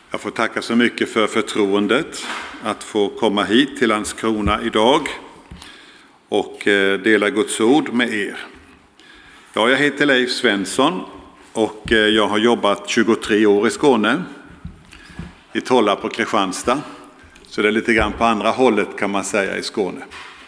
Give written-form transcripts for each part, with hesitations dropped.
Jag får tacka så mycket för förtroendet att få komma hit till Landskrona idag och dela Guds ord med er. Ja, jag heter Leif Svensson och jag har jobbat 23 år i Skåne, i Tollarp och Kristianstad. Så det är lite grann på andra hållet kan man säga i Skåne.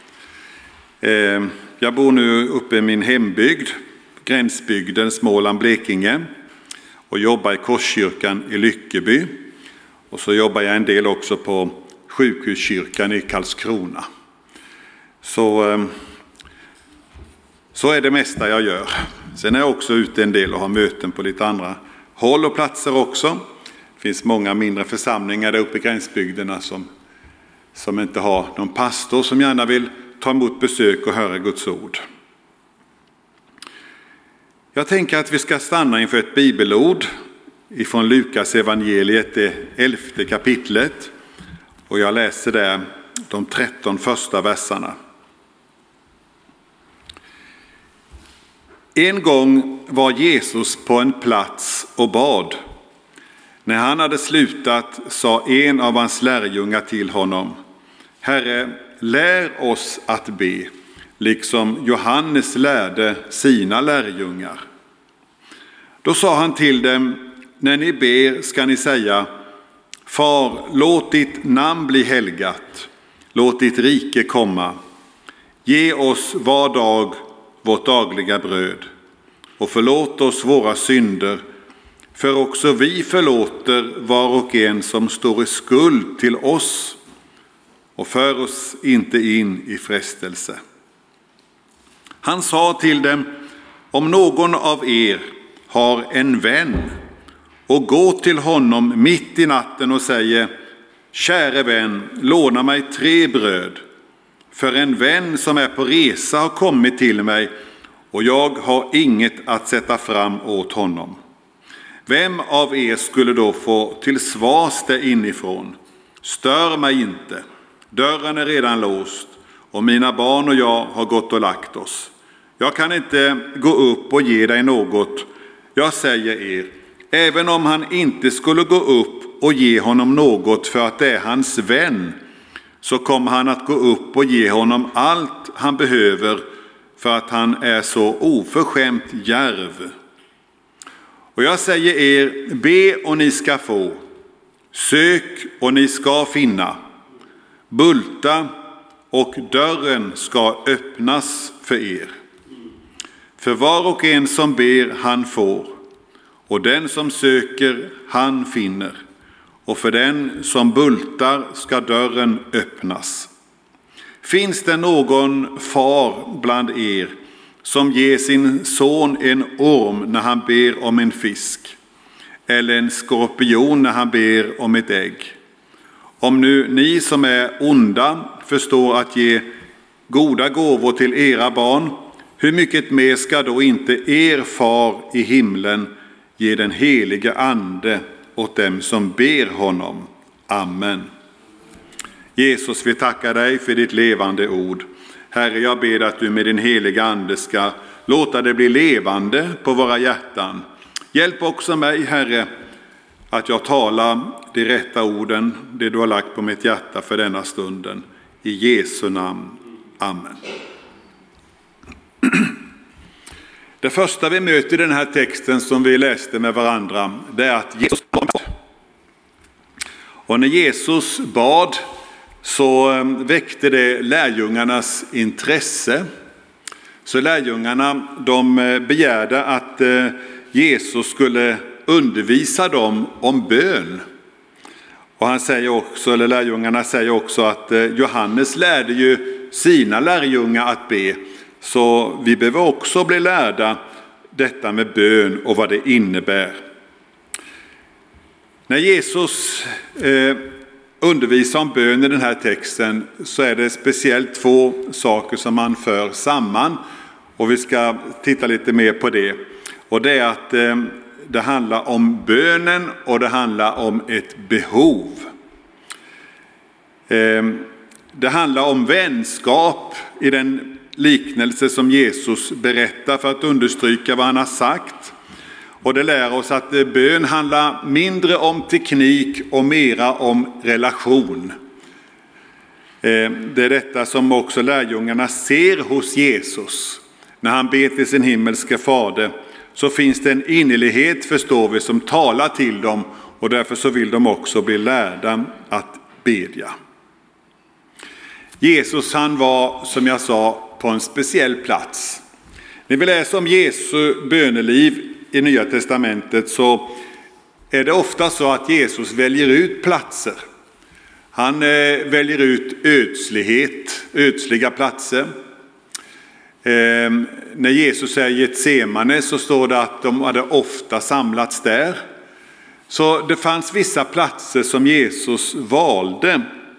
Jag bor nu uppe i min hembygd, gränsbygden Småland-Blekinge, och jobbar i Korskyrkan i Lyckeby. Och så jobbar jag en del också på sjukhuskyrkan i Karlskrona. Så är det mesta jag gör. Sen är jag också ute en del och har möten på lite andra håll och platser också. Det finns många mindre församlingar där uppe i gränsbygderna som inte har någon pastor som gärna vill ta emot besök och höra Guds ord. Jag tänker att vi ska stanna inför ett bibelord ifrån Lukas evangeliet, det 11:e kapitlet. Och jag läser där de 13 första verserna. En gång var Jesus på en plats och bad. När han hade slutat sa en av hans lärjungar till honom: Herre, lär oss att be, liksom Johannes lärde sina lärjungar. Då sa han till dem: när ni ber ska ni säga: Far, låt ditt namn bli helgat, låt ditt rike komma. Ge oss var dag vårt dagliga bröd, och förlåt oss våra synder, för också vi förlåter var och en som står i skuld till oss, och för oss inte in i frestelse. Han sa till dem: om någon av er har en vän och går till honom mitt i natten och säger: käre vän, låna mig 3 bröd, för en vän som är på resa har kommit till mig och jag har inget att sätta fram åt honom. Vem av er skulle då få till svars där inifrån: stör mig inte, dörren är redan låst och mina barn och jag har gått och lagt oss. Jag kan inte gå upp och ge dig något. Jag säger er, även om han inte skulle gå upp och ge honom något för att det är hans vän, så kommer han att gå upp och ge honom allt han behöver för att han är så oförskämt djärv. Och jag säger er, be och ni ska få, sök och ni ska finna, bulta och dörren ska öppnas för er. För var och en som ber han får, och den som söker han finner, och för den som bultar ska dörren öppnas. Finns det någon far bland er som ger sin son en orm när han ber om en fisk, eller en skorpion när han ber om ett ägg? Om nu ni som är onda förstår att ge goda gåvor till era barn, hur mycket mer ska då inte er far i himlen ge den helige ande åt dem som ber honom? Amen. Jesus, vi tackar dig för ditt levande ord. Herre, jag ber att du med din heliga ande ska låta det bli levande på våra hjärtan. Hjälp också mig, Herre, att jag talar de rätta orden, det du har lagt på mitt hjärta för denna stunden. I Jesu namn. Amen. Det första vi möter i den här texten som vi läste med varandra, det är att Jesus bad. Och när Jesus bad så väckte det lärjungarnas intresse. Så lärjungarna, de begärde att Jesus skulle undervisa dem om bön. Och han säger också, eller lärjungarna säger också att Johannes lärde ju sina lärjungar att be. Så vi behöver också bli lärda detta med bön och vad det innebär. När Jesus undervisar om bön i den här texten så är det speciellt 2 saker som man för samman. Och vi ska titta lite mer på det. Och det är att det handlar om bönen och det handlar om ett behov. Det handlar om vänskap i den liknelse som Jesus berättar för att understryka vad han har sagt. Och det lär oss att bön handlar mindre om teknik och mera om relation. Det är detta som också lärjungarna ser hos Jesus. När han ber till sin himmelska fader så finns det en innerlighet, förstår vi, som talar till dem, och därför så vill de också bli lärda att bedja. Jesus, han var, som jag sa, på en speciell plats. När vi läser om Jesu böneliv i Nya testamentet så är det ofta så att Jesus väljer ut platser. Han väljer ut ödsliga platser. När Jesus är i Getsemane så står det att de hade ofta samlats där. Så det fanns vissa platser som Jesus valde.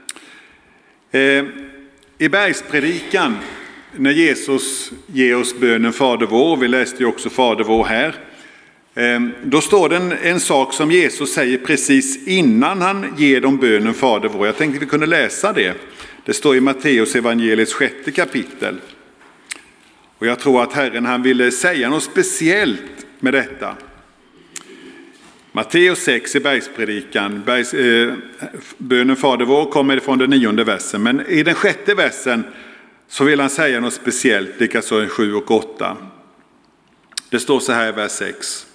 I bergspredikan, när Jesus ger oss bönen Fader vår, vi läste ju också Fader vår här, då står det en sak som Jesus säger precis innan han ger dem bönen Fader vår. Jag tänkte vi kunde läsa det. Det står i Matteus evangeliets 6:e kapitel. Och jag tror att Herren, han ville säga något speciellt med detta. Matteus 6 i bergspredikan, bönen Fader vår kommer från den 9:e versen. Men i den 6:e versen så vill han säga något speciellt, likaså i 7 och 8. Det står så här i vers 6.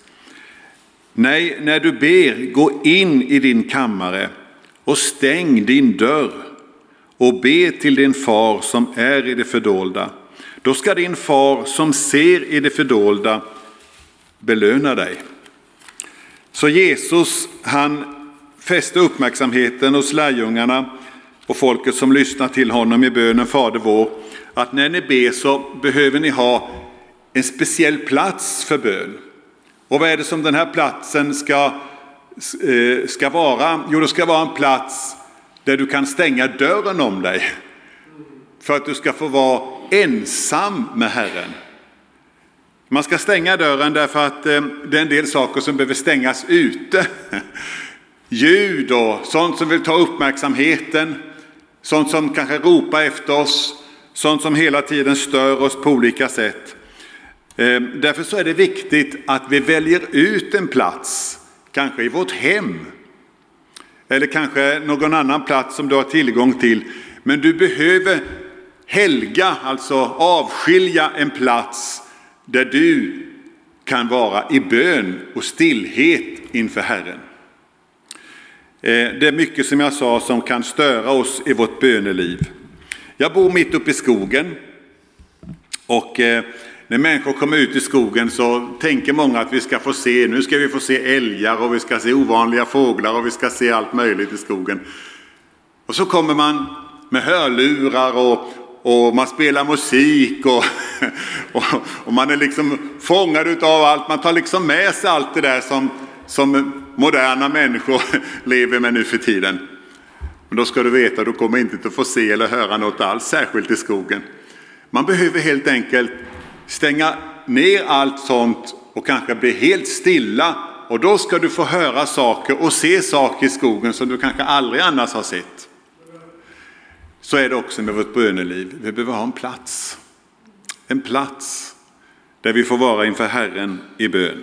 Nej, när du ber, gå in i din kammare och stäng din dörr och be till din far som är i det fördolda. Då ska din far som ser i det fördolda belöna dig. Så Jesus, han fäste uppmärksamheten hos lärjungarna och folket som lyssnar till honom i bönen Fader vår, att när ni ber så behöver ni ha en speciell plats för bön. Och vad är det som den här platsen ska vara? Jo, det ska vara en plats där du kan stänga dörren om dig. För att du ska få vara ensam med Herren. Man ska stänga dörren därför att det är en del saker som behöver stängas ute. Ljud och sånt som vill ta uppmärksamheten. Sånt som kanske ropar efter oss. Sånt som hela tiden stör oss på olika sätt. Därför så är det viktigt att vi väljer ut en plats. Kanske i vårt hem. Eller kanske någon annan plats som du har tillgång till. Men du behöver helga, alltså avskilja en plats där du kan vara i bön och stillhet inför Herren. Det är mycket, som jag sa, som kan störa oss i vårt böneliv. Jag bor mitt uppe i skogen, och när människor kommer ut i skogen så tänker många att nu ska vi få se älgar och vi ska se ovanliga fåglar och vi ska se allt möjligt i skogen. Och så kommer man med hörlurar och man spelar musik och man är liksom fångad av allt. Man tar liksom med sig allt det där som moderna människor lever med nu för tiden. Men då ska du veta, du kommer inte att få se eller höra något alls särskilt i skogen. Man behöver helt enkelt stänga ner allt sånt och kanske bli helt stilla. Och då ska du få höra saker och se saker i skogen som du kanske aldrig annars har sett. Så är det också med vårt böneliv. Vi behöver ha en plats. En plats där vi får vara inför Herren i bön.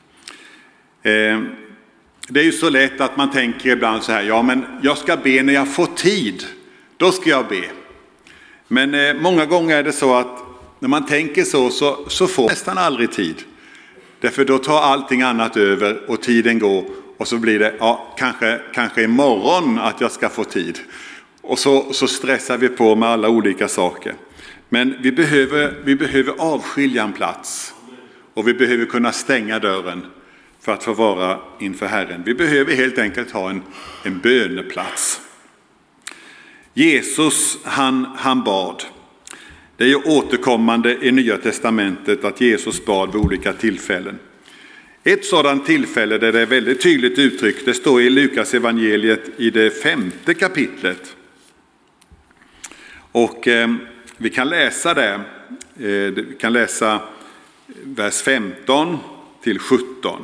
Det är ju så lätt att man tänker ibland så här. Ja, men jag ska be när jag får tid. Då ska jag be. Men många gånger är det så att när man tänker så får man nästan aldrig tid. Därför då tar allting annat över och tiden går. Och så blir det kanske imorgon att jag ska få tid. Och så stressar vi på med alla olika saker. Men vi behöver avskilja en plats. Och vi behöver kunna stänga dörren för att få vara inför Herren. Vi behöver helt enkelt ha en böneplats. Jesus, han bad. Det är ju återkommande i Nya testamentet att Jesus bad vid olika tillfällen. Ett sådant tillfälle där det är väldigt tydligt uttryckt, det står i Lukas evangeliet i det 5:e kapitlet. Och vi kan läsa det. Vi kan läsa vers 15 till 17.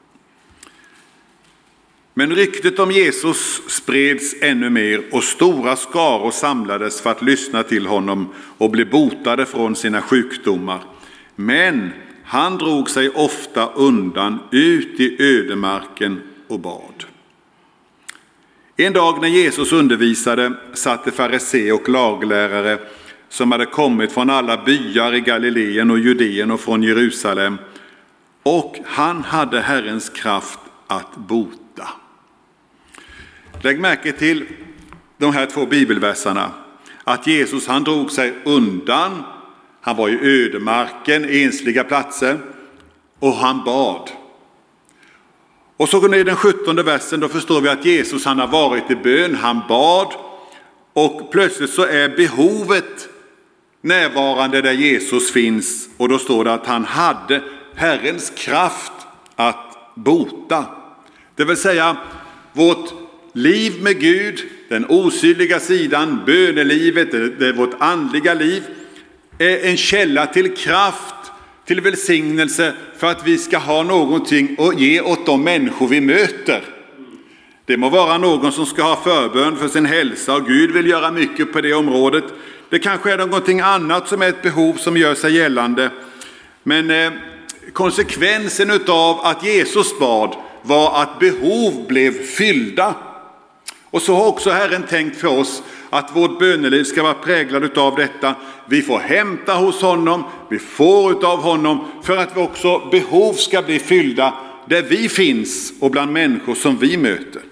Men ryktet om Jesus spreds ännu mer och stora skaror samlades för att lyssna till honom och bli botade från sina sjukdomar. Men han drog sig ofta undan ut i ödemarken och bad. En dag när Jesus undervisade satt fariséer och laglärare som hade kommit från alla byar i Galileen och Judeen och från Jerusalem, och han hade Herrens kraft att bota. Lägg märke till de här två bibelverserna. Att Jesus, han drog sig undan, han var i ödemarken, ensliga platser, och han bad. Och så går ner i den 17:e versen, då förstår vi att Jesus, han har varit i bön, han bad, och plötsligt så är behovet närvarande där Jesus finns, och då står det att han hade Herrens kraft att bota. Det vill säga vårt liv med Gud, den osynliga sidan, bönelivet, det är vårt andliga liv, är en källa till kraft, till välsignelse, för att vi ska ha någonting att ge åt de människor vi möter. Det må vara någon som ska ha förbön för sin hälsa, och Gud vill göra mycket på det området. Det kanske är någonting annat som är ett behov som gör sig gällande. Men konsekvensen av att Jesus bad var att behov blev fyllda. Och så har också Herren tänkt för oss att vårt böneliv ska vara präglad av detta. Vi får hämta hos honom, vi får av honom, för att vi också behov ska bli fyllda där vi finns och bland människor som vi möter.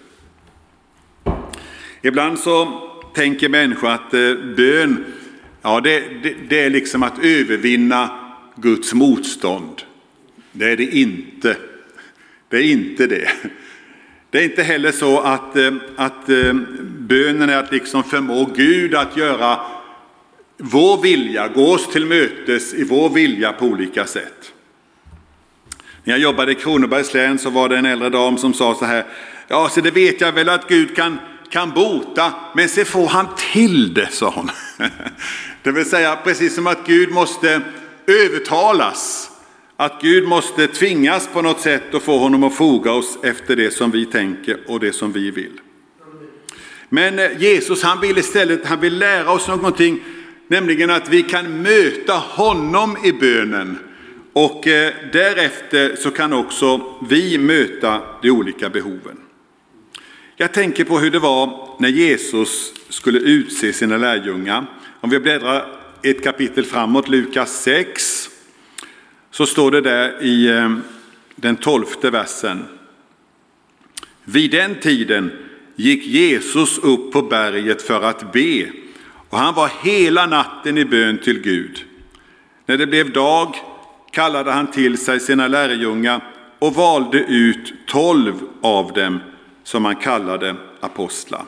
Ibland så tänker människor att bön, ja, det är liksom att övervinna Guds motstånd. Det är det inte. Det är inte det. Det är inte heller så att bönen är att liksom förmå Gud att göra vår vilja, gå oss till mötes i vår vilja på olika sätt. När jag jobbade i Kronobergs län så var det en äldre dam som sa så här: ja, så det vet jag väl att Gud kan bota, men så får han till det, sa hon. Det vill säga precis som att Gud måste övertalas. Att Gud måste tvingas på något sätt och få honom att foga oss efter det som vi tänker och det som vi vill. Men Jesus, han vill istället, han vill lära oss någonting, nämligen att vi kan möta honom i bönen. Och därefter så kan också vi möta de olika behoven. Jag tänker på hur det var när Jesus skulle utse sina lärjungar. Om vi bläddrar ett kapitel framåt, Lukas 6, så står det där i den 12:e versen: vid den tiden gick Jesus upp på berget för att be, och han var hela natten i bön till Gud. När det blev dag kallade han till sig sina lärjungar och valde ut 12 av dem som han kallade apostlar.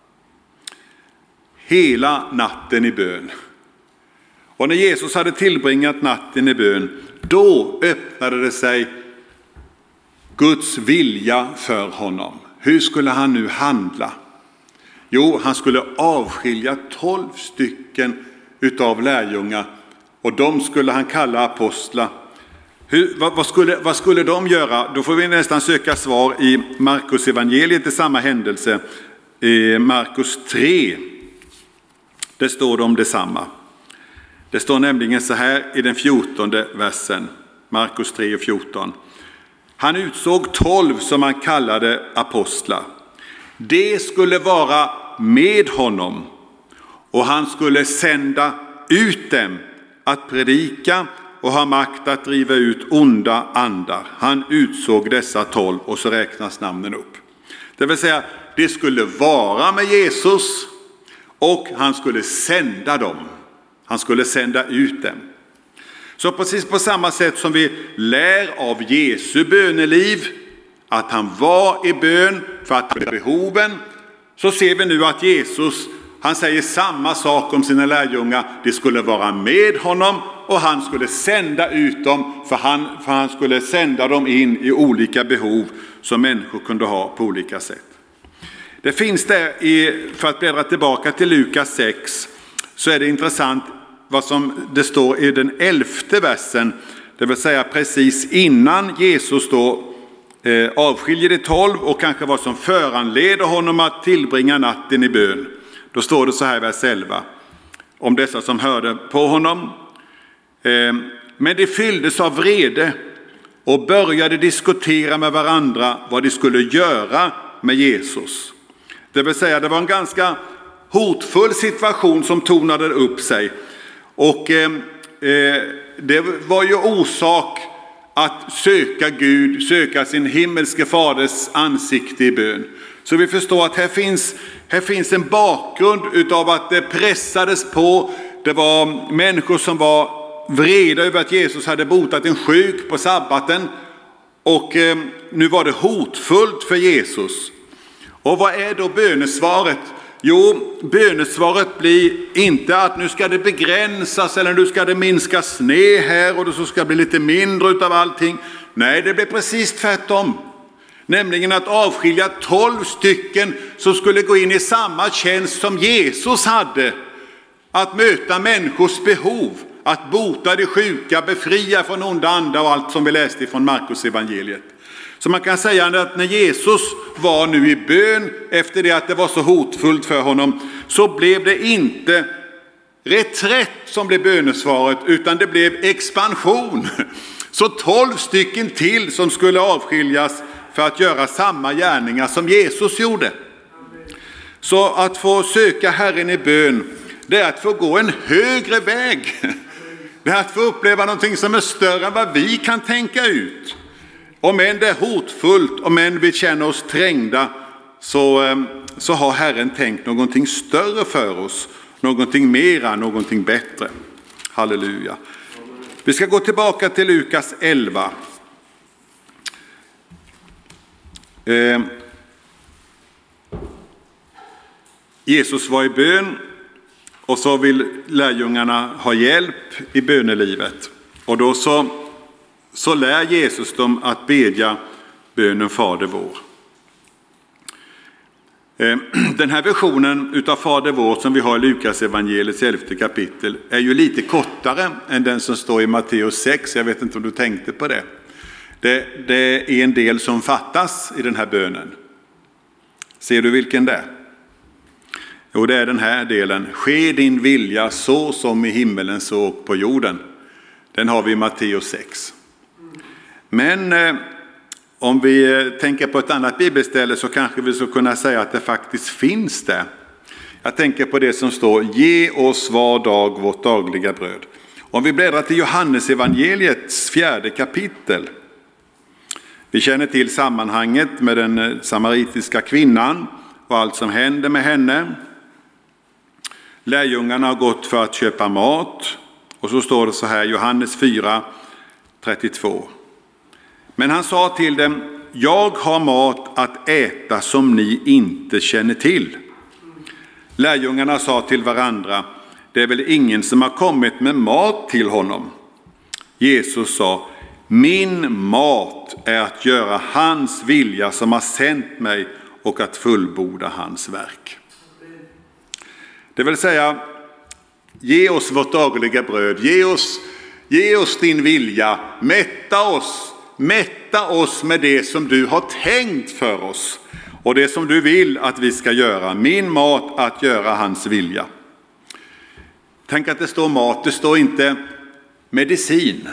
Hela natten i bön. Och när Jesus hade tillbringat natten i bön, då öppnade det sig Guds vilja för honom. Hur skulle han nu handla? Jo, han skulle avskilja 12 stycken utav lärjungar, och de skulle han kalla apostlar. Vad skulle de göra? Då får vi nästan söka svar i Markus evangeliet i samma händelse. I Markus 3, det står det om detsamma. Det står nämligen så här i den 14:e versen, Markus 3 och 14. Han utsåg 12 som han kallade apostlar. Det skulle vara med honom, och han skulle sända ut dem att predika och ha makt att driva ut onda andar. Han utsåg dessa 12, och så räknas namnen upp. Det vill säga, det skulle vara med Jesus, och han skulle sända dem. Han skulle sända ut dem. Så precis på samma sätt som vi lär av Jesu böneliv, att han var i bön för att få behoven, så ser vi nu att Jesus, han säger samma sak om sina lärjungar. Det skulle vara med honom, och han skulle sända ut dem, för han skulle sända dem in i olika behov som människor kunde ha på olika sätt. Det finns där, för att bläddra tillbaka till Lukas 6, så är det intressant vad som det står i den 11:e versen. Det vill säga precis innan Jesus då avskiljer de 12, och kanske vad som föranleder honom att tillbringa natten i bön. Då står det så här i vers 11 om dessa som hörde på honom. Men de fylldes av vrede och började diskutera med varandra vad de skulle göra med Jesus. Det vill säga, det var en ganska hotfull situation som tonade upp sig. Och det var ju orsak att söka Gud, söka sin himmelske faders ansikte i bön. Så vi förstår att här finns en bakgrund utav att det pressades på. Det var människor som var vreda över att Jesus hade botat en sjuk på sabbaten. Och nu var det hotfullt för Jesus. Och vad är då bönesvaret? Jo, bönesvaret blir inte att nu ska det begränsas eller nu ska det minskas ner här och så ska det bli lite mindre utav allting. Nej, det blir precis tvärtom. Nämligen att avskilja 12 stycken som skulle gå in i samma tjänst som Jesus hade. Att möta människors behov, att bota de sjuka, befria från onda andar och allt som vi läste från Markus evangeliet. Så man kan säga att när Jesus var nu i bön efter det att det var så hotfullt för honom, så blev det inte reträtt som blev bönesvaret, utan det blev expansion. Så 12 stycken till som skulle avskiljas för att göra samma gärningar som Jesus gjorde. Så att få söka Herren i bön, det är att få gå en högre väg. Det är att få uppleva någonting som är större än vad vi kan tänka ut. Om än det är hotfullt, om än vi känner oss trängda, så har Herren tänkt någonting större för oss. Någonting mera, någonting bättre. Halleluja. Vi ska gå tillbaka till Lukas 11. Jesus var i bön och så vill lärjungarna ha hjälp i bönelivet. Och då så lär Jesus dem att bedja bönen Fader vår. Den här versionen utav Fader vår som vi har i Lukas evangeliets 11 kapitel är ju lite kortare än den som står i Matteus 6. Jag vet inte om du tänkte på det. Det är en del som fattas i den här bönen. Ser du vilken det är? Jo, det är den här delen. Ske din vilja så som i himmelen så på jorden. Den har vi i Matteus 6. Men om vi tänker på ett annat bibelställe så kanske vi ska kunna säga att det faktiskt finns det. Jag tänker på det som står: ge oss var dag vårt dagliga bröd. Om vi bläddrar till Johannes evangeliets 4 kapitel. Vi känner till sammanhanget med den samaritiska kvinnan och allt som händer med henne. Lärjungarna har gått för att köpa mat. Och så står det så här, Johannes 4:32. Men han sa till dem: jag har mat att äta som ni inte känner till. Lärjungarna sa till varandra: det är väl ingen som har kommit med mat till honom. Jesus sa: min mat är att göra hans vilja som har sänt mig och att fullborda hans verk. Det vill säga, ge oss vårt dagliga bröd, ge oss din vilja, mätta oss med det som du har tänkt för oss och det som du vill att vi ska göra. Min mat att göra hans vilja. Tänk att det står mat, det står inte medicin.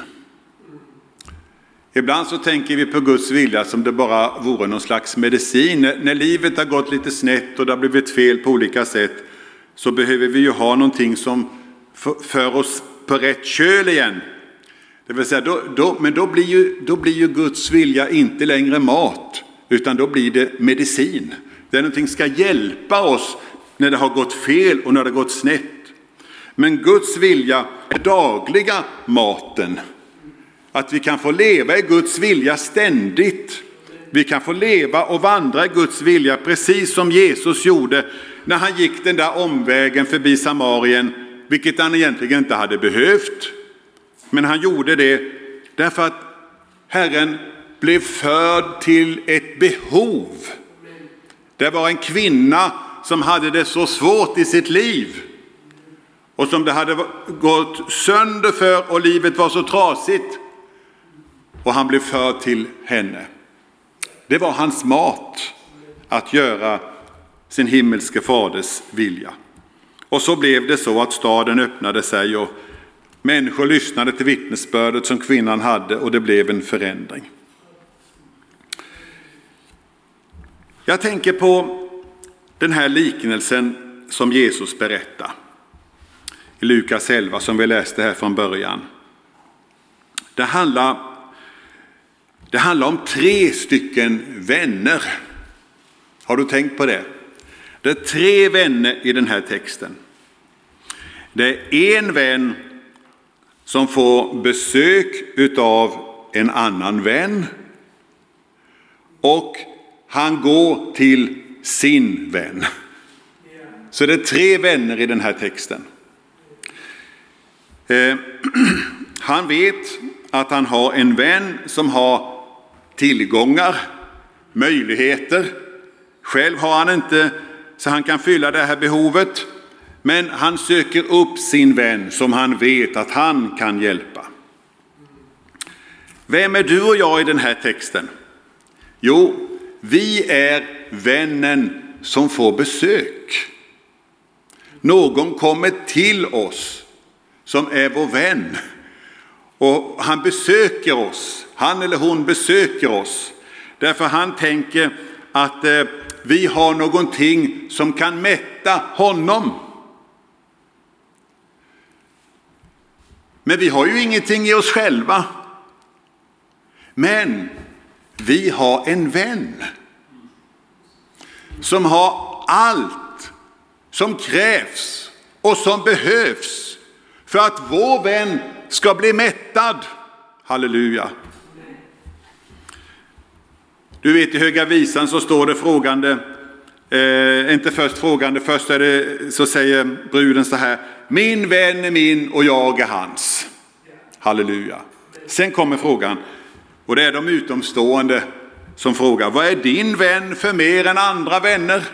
Ibland så tänker vi på Guds vilja som det bara vore någon slags medicin. När livet har gått lite snett och det har blivit fel på olika sätt, så behöver vi ju ha någonting som för oss på rätt köl igen. Det vill säga, då blir ju Guds vilja inte längre mat, utan då blir det medicin. Det är någonting som ska hjälpa oss när det har gått fel och när det har gått snett. Men Guds vilja är dagliga maten. Att vi kan få leva i Guds vilja ständigt. Vi kan få leva och vandra i Guds vilja precis som Jesus gjorde när han gick den där omvägen förbi Samarien, vilket han egentligen inte hade behövt. Men han gjorde det därför att Herren blev förd till ett behov. Det var en kvinna som hade det så svårt i sitt liv och som det hade gått sönder för och livet var så trasigt. Och han blev förd till henne. Det var hans mat att göra sin himmelske faders vilja. Och så blev det så att staden öppnade sig Människor lyssnade till vittnesbördet som kvinnan hade och det blev en förändring. Jag tänker på den här liknelsen som Jesus berättar i Lukas 11 som vi läste här från början. Det handlar om 3 stycken vänner. Har du tänkt på det? Det är 3 vänner i den här texten. Det är en vän som får besök av en annan vän och han går till sin vän. Så det är 3 vänner i den här texten. Han vet att han har en vän som har tillgångar, möjligheter. Själv har han inte så han kan fylla det här behovet. Men han söker upp sin vän som han vet att han kan hjälpa. Vem är du och jag i den här texten? Jo, vi är vännen som får besök. Någon kommer till oss som är vår vän. Och han besöker oss. Han eller hon besöker oss. Därför han tänker att vi har någonting som kan mätta honom. Men vi har ju ingenting i oss själva. Men vi har en vän som har allt som krävs och som behövs för att vår vän ska bli mättad. Halleluja. Du vet, i Höga visan så står det frågande, inte först frågande, först är det, så säger bruden så här: min vän är min och jag är hans. Halleluja. Sen kommer frågan, och det är de utomstående som frågar: vad är din vän för mer än andra vänner?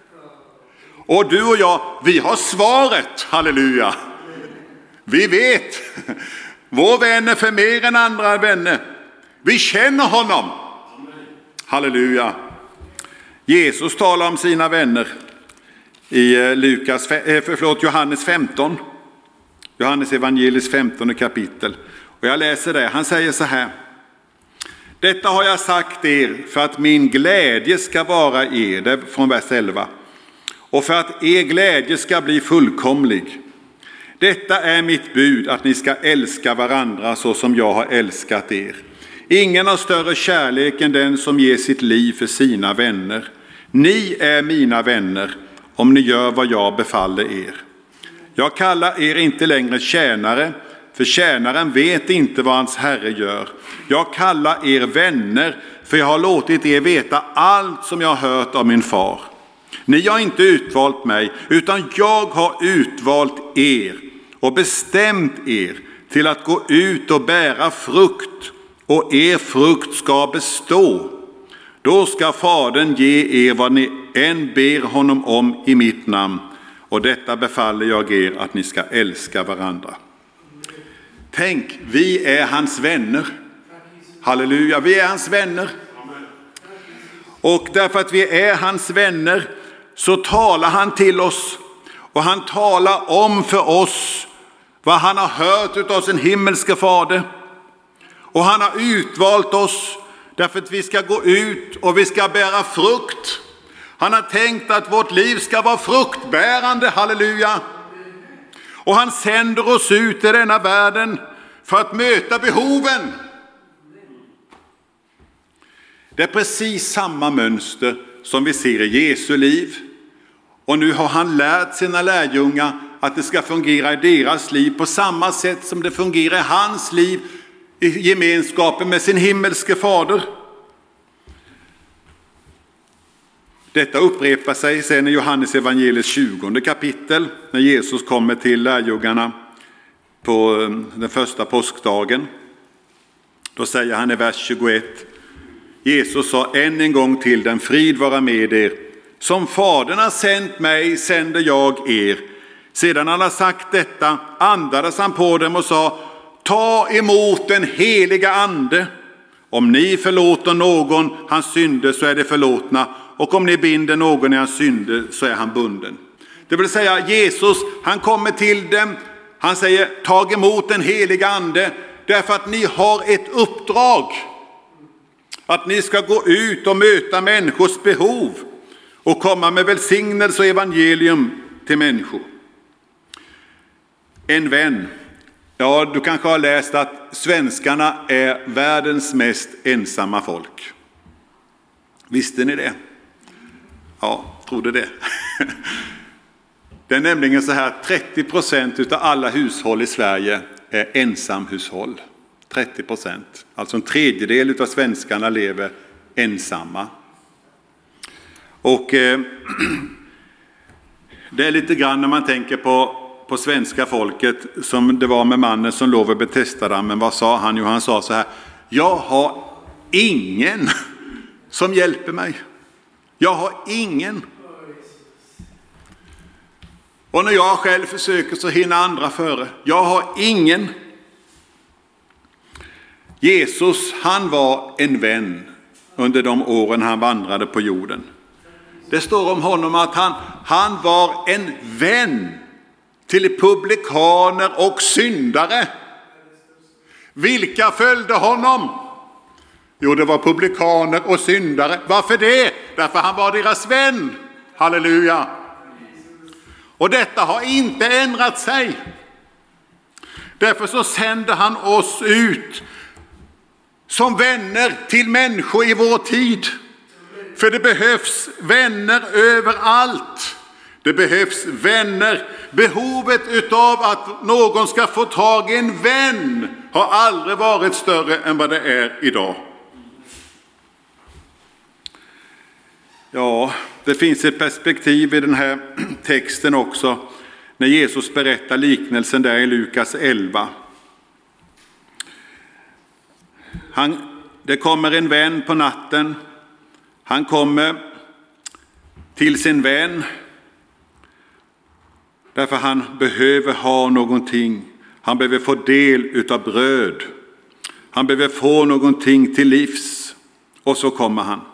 Och du och jag, vi har svaret. Halleluja. Vi vet. Vår vän är för mer än andra vänner. Vi känner honom. Halleluja. Jesus talar om sina vänner i Johannes 15. Johannes evangeliets 15 kapitel. Och jag läser det. Han säger så här: detta har jag sagt er för att min glädje ska vara er. Det är från vers 11. Och för att er glädje ska bli fullkomlig. Detta är mitt bud, att ni ska älska varandra så som jag har älskat er. Ingen har större kärlek än den som ger sitt liv för sina vänner. Ni är mina vänner om ni gör vad jag befaller er. Jag kallar er inte längre tjänare, för tjänaren vet inte vad hans herre gör. Jag kallar er vänner, för jag har låtit er veta allt som jag har hört av min far. Ni har inte utvalt mig, utan jag har utvalt er och bestämt er till att gå ut och bära frukt, och er frukt ska bestå. Då ska Fadern ge er vad ni än ber honom om i mitt namn, och detta befaller jag er, att ni ska älska varandra. Tänk, vi är hans vänner. Halleluja, vi är hans vänner. Och därför att vi är hans vänner så talar han till oss. Och han talar om för oss vad han har hört av sin himmelska fader. Och han har utvalt oss därför att vi ska gå ut och vi ska bära frukt. Han har tänkt att vårt liv ska vara fruktbärande, halleluja. Och han sänder oss ut i denna världen för att möta behoven. Det är precis samma mönster som vi ser i Jesu liv. Och nu har han lärt sina lärjungar att det ska fungera i deras liv på samma sätt som det fungerar i hans liv i gemenskapen med sin himmelske fader. Detta upprepar sig sen i Johannes evangeliets 20 kapitel när Jesus kommer till lärjungarna på den första påskdagen. Då säger han i vers 21: Jesus sa än en gång till dem: frid vara med er. Som Fadern har sänt mig sänder jag er. Sedan han har sagt detta andades han på dem och sa: ta emot den heliga ande. Om ni förlåter någon hans synder så är det förlåtna, och om ni binder någon i hans synder så är han bunden. Det vill säga Jesus, han kommer till dem, Han säger, tag emot den heliga ande därför att ni har ett uppdrag. Att ni ska gå ut och möta människors behov och komma med välsignelse och evangelium till människor. En vän. Ja, du kanske har läst att svenskarna är världens mest ensamma folk. Visste ni det? Ja, trodde det. Det är nämligen så här, 30% av alla hushåll i Sverige är ensamhushåll. 30%. Alltså en tredjedel av svenskarna lever ensamma. Och det är lite grann när man tänker på svenska folket som det var med mannen som låg vid Betesdadammen. Vad sa han? Jo, han sa så här: jag har ingen som hjälper mig. Jag har ingen. Och när jag själv försöker så hinner andra före. Jag har ingen. Jesus, han var en vän under de åren han vandrade på jorden. Det står om honom att han var en vän till publikaner och syndare. Vilka följde honom? Jo, det var publikaner och syndare. Varför det? Därför han var deras vän. Halleluja. Och detta har inte ändrat sig. Därför så sänder han oss ut som vänner till människor i vår tid. För det behövs vänner överallt. Det behövs vänner. Behovet utav att någon ska få tag i en vän har aldrig varit större än vad det är idag. Ja, det finns ett perspektiv i den här texten också när Jesus berättar liknelsen där i Lukas 11. Det kommer en vän på natten. Han kommer till sin vän därför han behöver ha någonting. Han behöver få del av bröd. Han behöver få någonting till livs. Och så kommer han.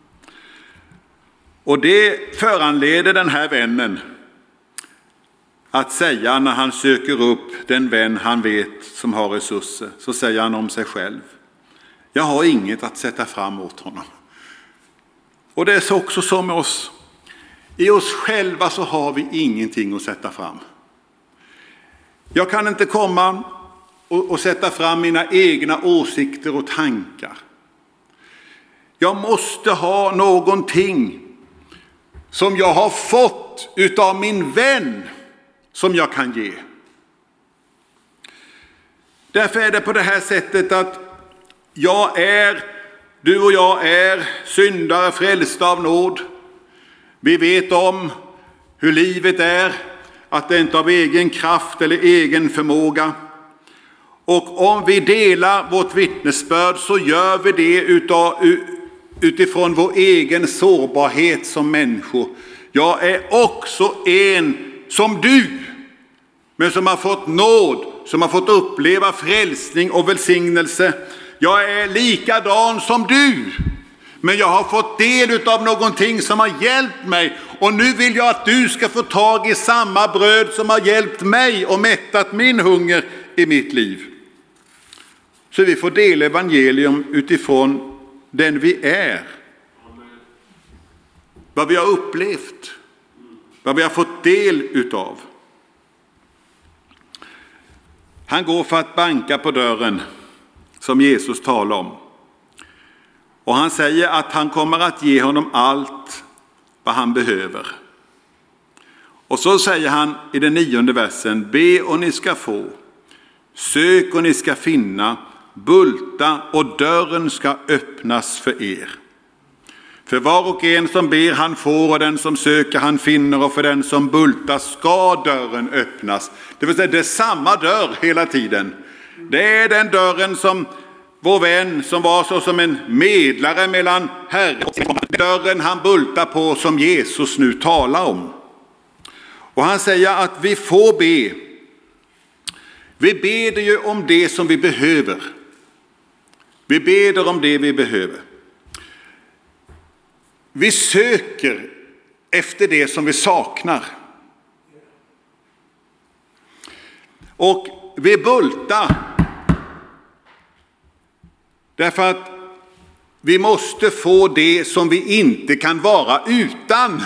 Och det föranleder den här vännen att säga när han söker upp den vän han vet som har resurser. Så säger han om sig själv: jag har inget att sätta fram åt honom. Och det är också så med oss. I oss själva så har vi ingenting att sätta fram. Jag kan inte komma och sätta fram mina egna åsikter och tankar. Jag måste ha någonting som jag har fått utav min vän som jag kan ge. Därför är det på det här sättet att du och jag är syndare frälsta av nåd. Vi vet om hur livet är, att det inte är av egen kraft eller egen förmåga. Och om vi delar vårt vittnesbörd så gör vi det utifrån vår egen sårbarhet som människor. Jag är också en som du, men som har fått nåd, som har fått uppleva frälsning och välsignelse. Jag är likadan som du, men jag har fått del av någonting som har hjälpt mig. Och nu vill jag att du ska få tag i samma bröd som har hjälpt mig och mättat min hunger i mitt liv. Så vi får dela evangelium utifrån den vi är. Vad vi har upplevt. Vad vi har fått del utav. Han går för att banka på dörren som Jesus talar om. Och han säger att han kommer att ge honom allt vad han behöver. Och så säger han i den 9:e versen: be och ni ska få, sök och ni ska finna, bulta och dörren ska öppnas för er. För var och en som ber han får, och den som söker han finner, och för den som bultar ska dörren öppnas. Det vill säga, det är samma dörr hela tiden. Det är den dörren som vår vän som var så som en medlare mellan Herren och dörren han bultar på som Jesus nu talar om. Och han säger att vi får be. Vi ber ju om det som vi behöver. Vi ber om det vi behöver. Vi söker efter det som vi saknar. Och vi bultar. Därför att vi måste få det som vi inte kan vara utan.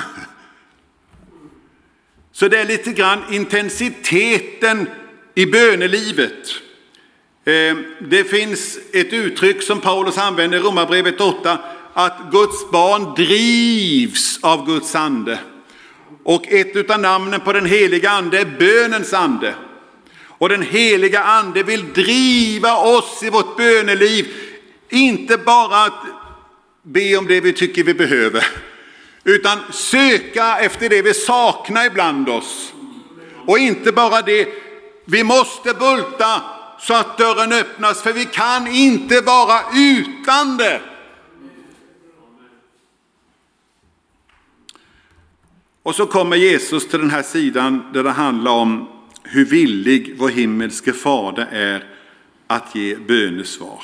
Så det är lite grann intensiteten i bönelivet. Det finns ett uttryck som Paulus använder i Romarbrevet 8, att Guds barn drivs av Guds ande. Och ett av namnen på den heliga ande är bönens ande. Och den heliga ande vill driva oss i vårt böneliv. Inte bara att be om det vi tycker vi behöver, utan söka efter det vi saknar ibland oss. Och inte bara det, vi måste bulta så att dörren öppnas, för vi kan inte vara utan det. Och så kommer Jesus till den här sidan där det handlar om hur villig vår himmelske fader är att ge bönesvar.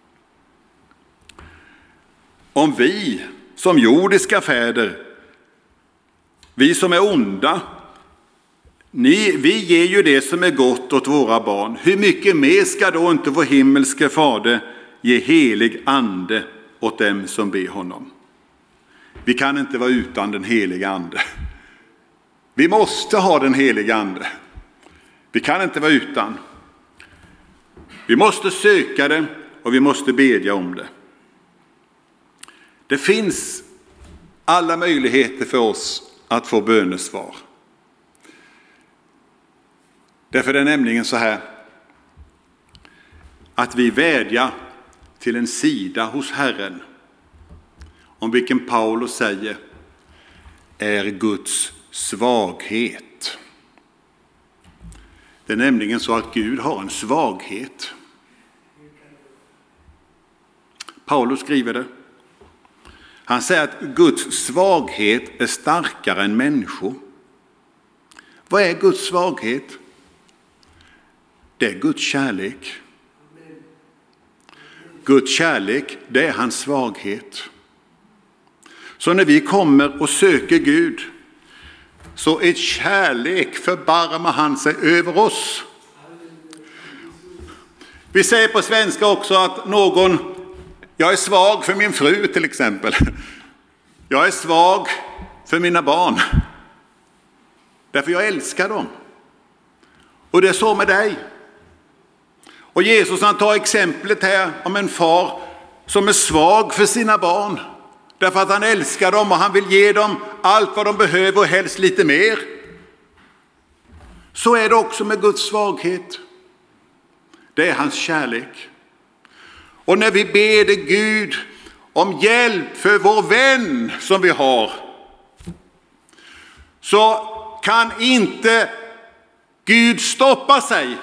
Om vi som jordiska fäder, vi som är onda, vi ger ju det som är gott åt våra barn. Hur mycket mer ska då inte vår himmelske fader ge helig ande åt dem som ber honom? Vi kan inte vara utan den heliga ande. Vi måste ha den heliga ande. Vi kan inte vara utan. Vi måste söka det och vi måste bedja om det. Det finns alla möjligheter för oss att få bönesvar. Därför är det nämligen så här att vi vädjar till en sida hos Herren, om vilken Paulus säger är Guds svaghet. Det är nämligen så att Gud har en svaghet. Paulus skriver det. Han säger att Guds svaghet är starkare än människor. Vad är Guds svaghet? Det är Guds kärlek. Guds kärlek, det är hans svaghet. Så när vi kommer och söker Gud, så i kärlek förbarmar han sig över oss. Vi säger på svenska också att jag är svag för min fru till exempel. Jag är svag för mina barn. Därför jag älskar dem. Och det är så med dig. Och Jesus han tar exemplet här om en far som är svag för sina barn. Därför att han älskar dem och han vill ge dem allt vad de behöver och helst lite mer. Så är det också med Guds svaghet. Det är hans kärlek. Och när vi ber Gud om hjälp för vår vän som vi har, så kan inte Gud stoppa sig.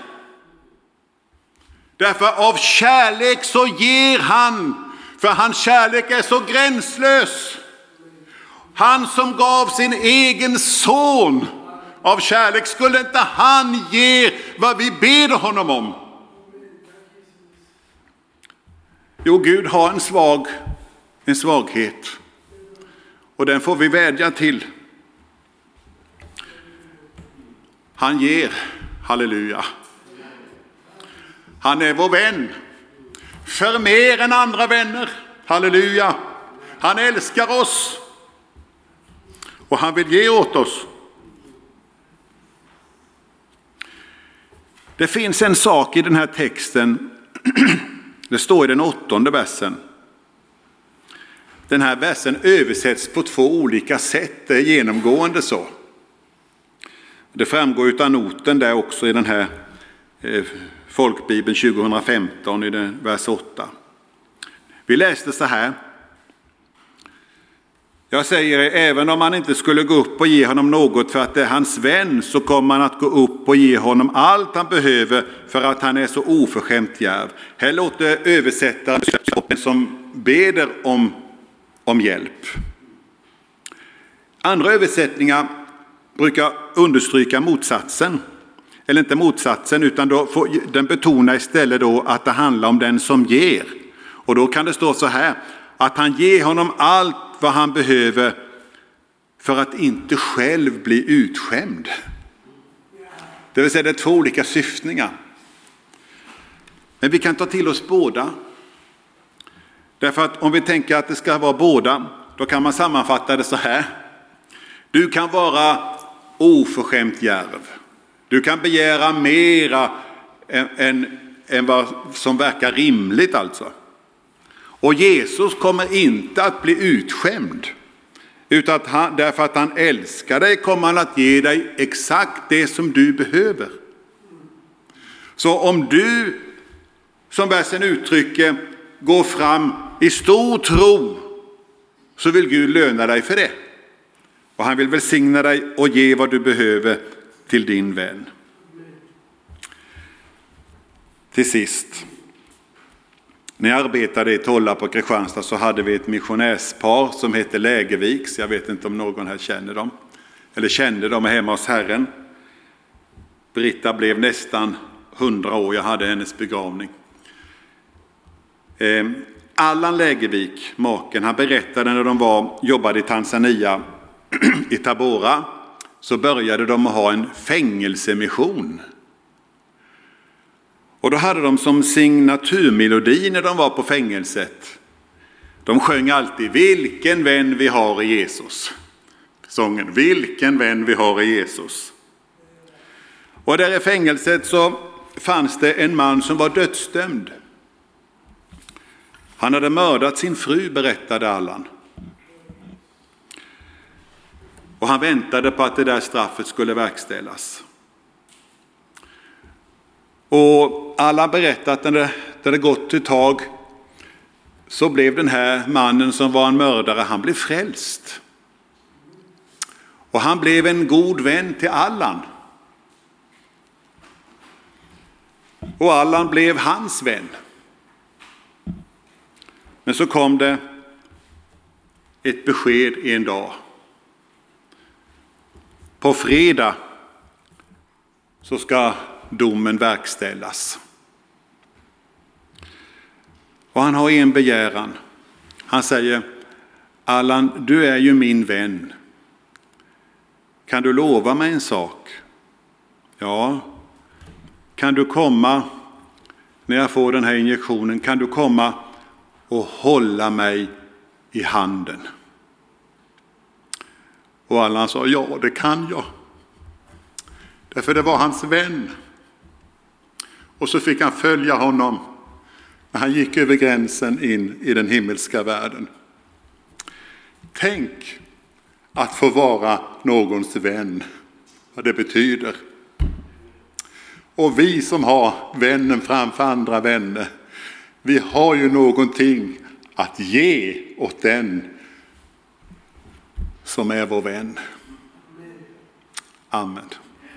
Därför av kärlek så ger han, för hans kärlek är så gränslös. Han som gav sin egen son av kärlek, skulle inte han ge vad vi ber honom om? Jo, Gud har en svaghet. Och den får vi vädja till. Han ger, halleluja. Han är vår vän. För mer än andra vänner, halleluja. Han älskar oss. Och han vill ge åt oss. Det finns en sak i den här texten. Det står i den 8:e versen. Den här versen översätts på 2 olika sätt. Det är genomgående så. Det framgår av noten där också i den här folkbibeln 2015 i vers 8. Vi läste så här. Jag säger, även om man inte skulle gå upp och ge honom något för att det är hans vän, så kommer man att gå upp och ge honom allt han behöver för att han är så oförskämt djärv. Här låter översättaren som beder om hjälp. Andra översättningar brukar understryka motsatsen. Eller inte motsatsen, utan den betonar istället då att det handlar om den som ger. Och då kan det stå så här, att han ger honom allt vad han behöver för att inte själv bli utskämd. Det vill säga det är två olika syftningar. Men vi kan ta till oss båda. Därför att om vi tänker att det ska vara båda, då kan man sammanfatta det så här. Du kan vara oförskämt djärv. Du kan begära mera än vad som verkar rimligt alltså. Och Jesus kommer inte att bli utskämd. Utan därför att han älskar dig kommer han att ge dig exakt det som du behöver. Så om du, som versen uttrycker, går fram i stor tro, så vill Gud löna dig för det. Och han vill välsigna dig och ge vad du behöver till din vän. Till sist. När jag arbetade i Tolla på Kristianstad så hade vi ett missionärspar som hette Lägerviks. Jag vet inte om någon här känner dem. Eller kände dem hemma hos Herren. Britta blev nästan 100 år. Jag hade hennes begravning. Allan Lägervik, maken, han berättade när de jobbade i Tanzania, i Tabora, så började de ha en fängelsemission. Och då hade de som signaturmelodi när de var på fängelset. De sjöng alltid vilken vän vi har i Jesus. Sången vilken vän vi har i Jesus. Och där i fängelset så fanns det en man som var dödsdömd. Han hade mördat sin fru, berättade Allan. Och han väntade på att det där straffet skulle verkställas. Och alla berättade att när det gått ett tag så blev den här mannen som var en mördare, han blev frälst. Och han blev en god vän till Allan. Och Allan blev hans vän. Men så kom det ett besked en dag. På fredag så ska domen verkställas. Och han har en begäran. Han säger: Allan, du är ju min vän. Kan du lova mig en sak? Ja. Kan du komma när jag får den här injektionen? Kan du komma och hålla mig i handen? Och Allan sa: ja, det kan jag. Därför det var hans vän. Och så fick han följa honom när han gick över gränsen in i den himmelska världen. Tänk att få vara någons vän, vad det betyder. Och vi som har vännen framför andra vänner, vi har ju någonting att ge åt den som är vår vän. Amen.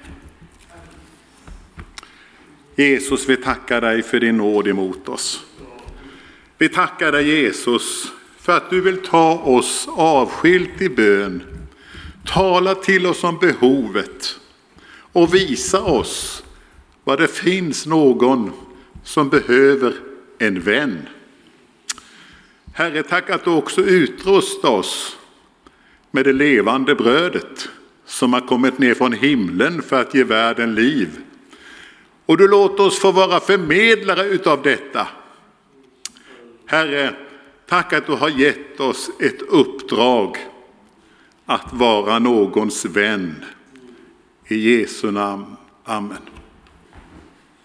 Jesus, vi tackar dig för din nåd emot oss. Vi tackar dig, Jesus, för att du vill ta oss avskilt i bön. Tala till oss om behovet och visa oss vad det finns någon som behöver en vän. Herre, tack att du också utrustar oss med det levande brödet som har kommit ner från himlen för att ge världen liv. Och du låter oss få vara förmedlare utav detta. Herre, tack att du har gett oss ett uppdrag att vara någons vän. I Jesu namn. Amen.